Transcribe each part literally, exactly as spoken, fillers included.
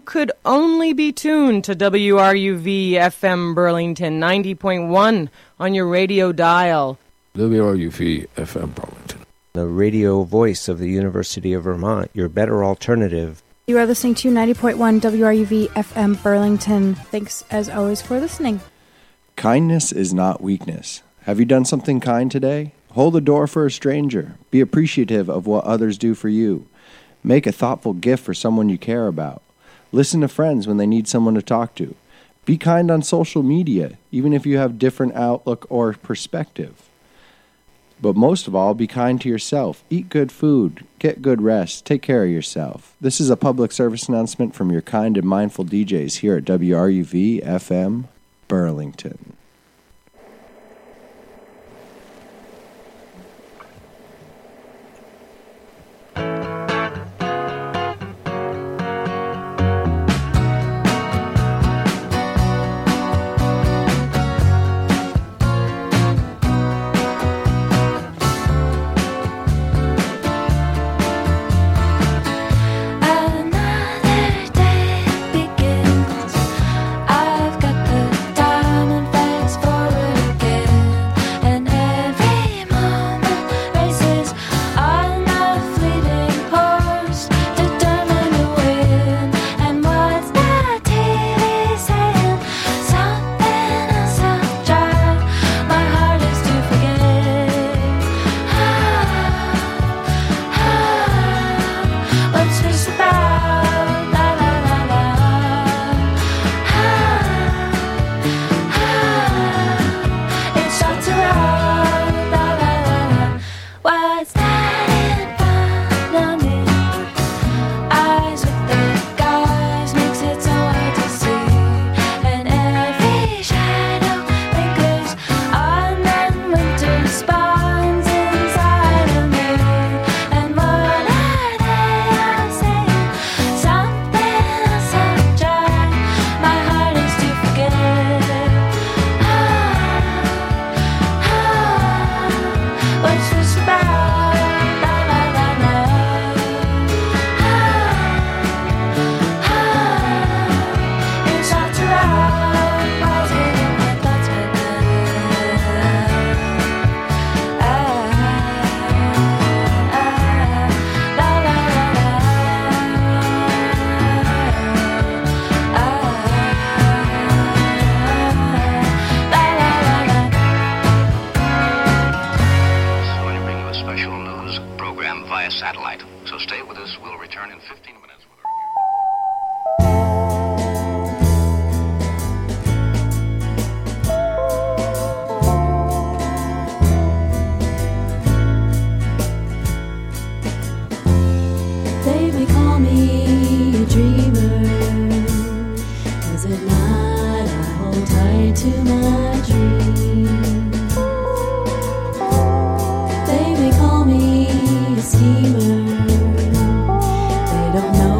could only be tuned to W R U V F M Burlington ninety point one on your radio dial. W R U V F M Burlington. The radio voice of the University of Vermont, your better alternative. You are listening to ninety point one W R U V F M Burlington. Thanks, as always, for listening. Kindness is not weakness. Have you done something kind today? Hold the door for a stranger. Be appreciative of what others do for you. Make a thoughtful gift for someone you care about. Listen to friends when they need someone to talk to. Be kind on social media, even if you have different outlook or perspective. But most of all, be kind to yourself. Eat good food. Get good rest. Take care of yourself. This is a public service announcement from your kind and mindful D Js here at W R U V F M Burlington. They may call me a schemer. They don't know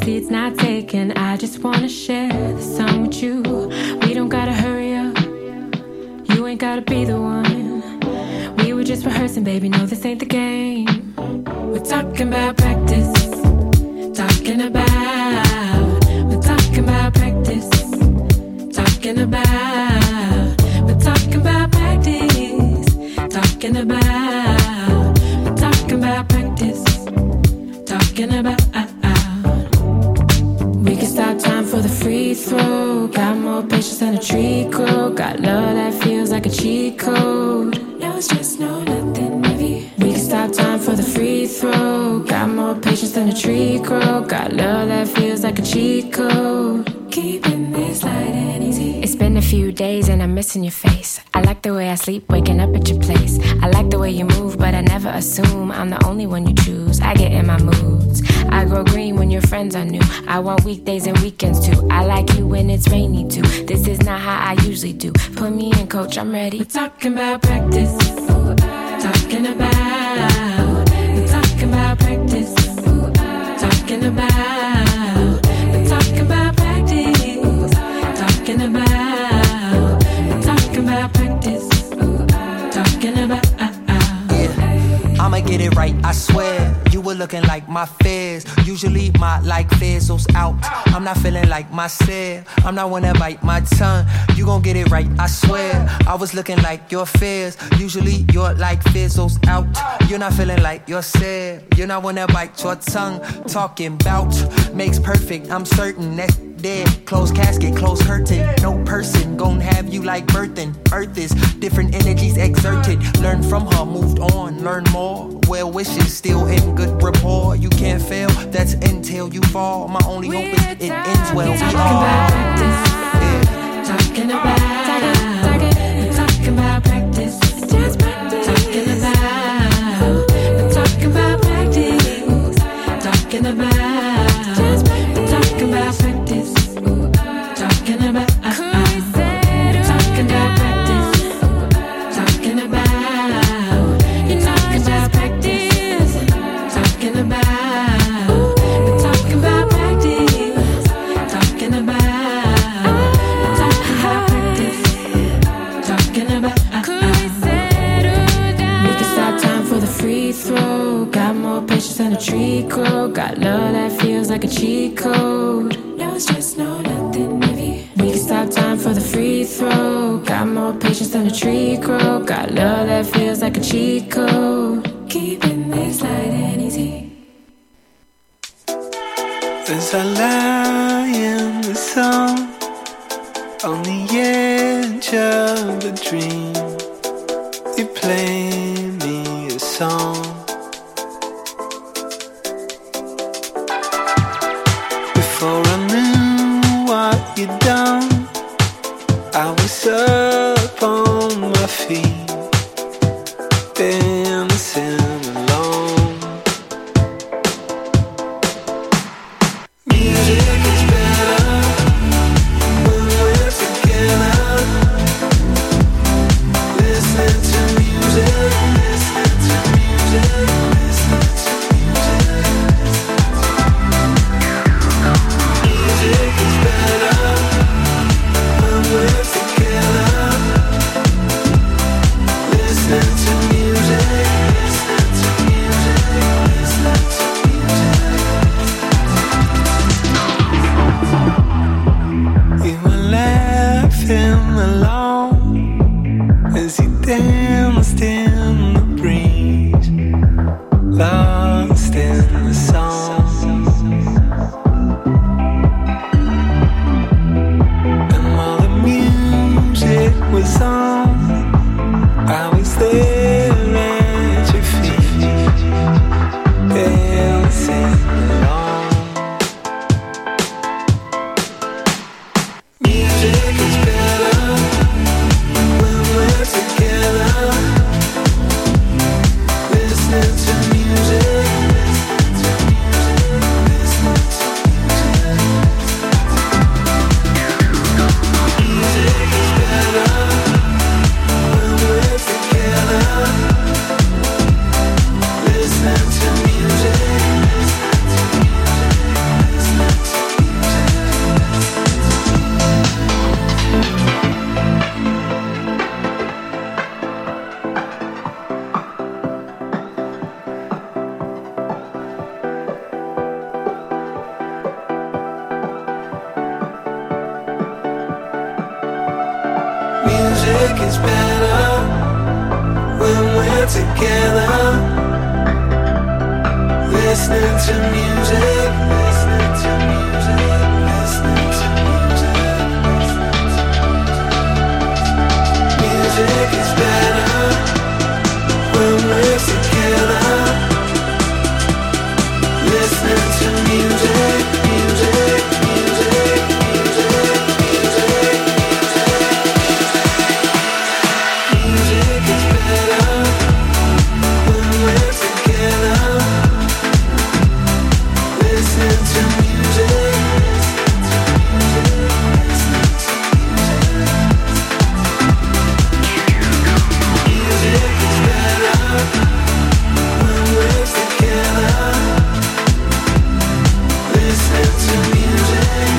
seat's not taken. I just wanna share the sun with you. We don't gotta hurry up. You ain't gotta be the one. We were just rehearsing, baby. No, this ain't the game. We're talking about practice. Talking about. We're talking about practice. Talking about. We're talking about practice. Talking about. We're talking about practice. Talking about. We can stop time for the free throw. Got more patience than a tree crow. Got love that feels like a cheat code. No stress, no nothing heavy. We can stop time for the free throw. Got more patience than a tree crow. Got love that feels like a cheat code. Keeping this light and easy. It's been a few days and I'm missing your face. I like the way I sleep, waking up at your place. I like the way you move, but I never assume I'm the only one you choose. I get in my moods. I grow green when your friends are new. I want weekdays and weekends too. I like you when it's rainy too. This is not how I usually do. Put me in, coach, I'm ready. We're talking about practice. Talking about. We're talking about practice. Talking about. We're talking about practice. Talking about. We're talking about practice. Talking about. I'ma get it right, I swear. You were looking like my fears. Usually my like fizzles out. I'm not feeling like myself. I'm not wanna bite my tongue. You gon' get it right, I swear. I was looking like your fears. Usually your like fizzles out. You're not feeling like yourself. You're not wanna bite your tongue. Talking bout makes perfect. I'm certain that's dead. Closed casket, closed curtain. No person gon' have you like birthing. Earth is different energies exerted. Learn from her, moved on, learn more. Well wishes still in good rapport. You can't fail, that's until you fall. My only We're hope is it ends well. Talking about practice. Yeah. Talking about. We're talking about practice. Just practice. Talking about. We're talking about practice. Talking about. Just practice. We're talking about practice. Talking about. Talking about practice. Talking about. And a tree crow. Got love that feels like a cheat code. No stress, no nothing heavy. We can stop time for the free throw. Got more patience than a tree crow. Got love that feels like a cheat code. Keeping this light and easy. As I lie in the sun on the edge of a dream, you play me a song. Before I knew what you'd done, I was up on my feet, dancing alone. Music is better when we're together. Listening to music, listening to music, listening to music. Music is better when we're together. Listening to music, listening to music, listening to music. You were laughing along as you danced in the breeze, lost in the song. Was on, I was there at your feet, dancing along. Music is better Music is better when we're together. Listening to music, listening to music, listening to music. Music is better when we're together. Listening to music, music, music, music, music, music. Music is better when we're together. Listen to music. Music is better when we're together. Listen to music.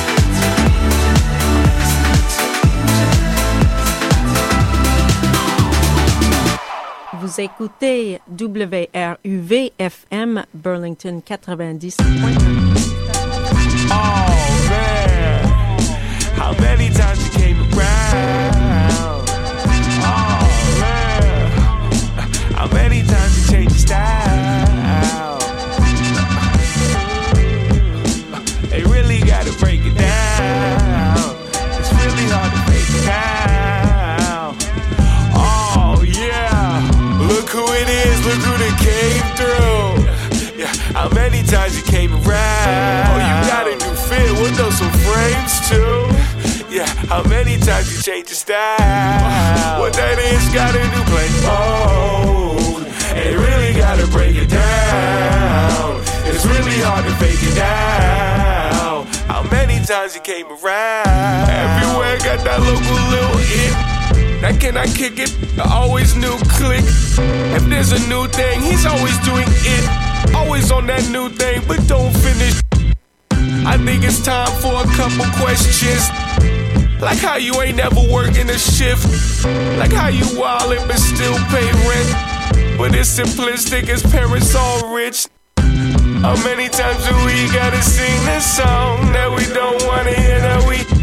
Vous écoutez W R U V F M Burlington quatre-vingt-dix point un. Oh man, how many times you came around? Oh man, how many times you changed your style? They really gotta break it down. It's really hard to break it down. Oh yeah, look who it is, look who that came through. Yeah, how many times you came around? Oh, you got a new fit, what those some frames too? Yeah, how many times you changed your style? What that is, got a new play. Oh, they really gotta break it down. It's really hard to fake it down. How many times you came around? Everywhere got that local little hit. Now can I kick it? I always knew click. If there's a new thing, he's always doing it. Always on that new thing, but don't finish. I think it's time for a couple questions. Like how you ain't never working a shift. Like how you wildin' but still pay rent. But it's simplistic, his parents all rich. How many times do we gotta sing this song that we don't wanna hear, that we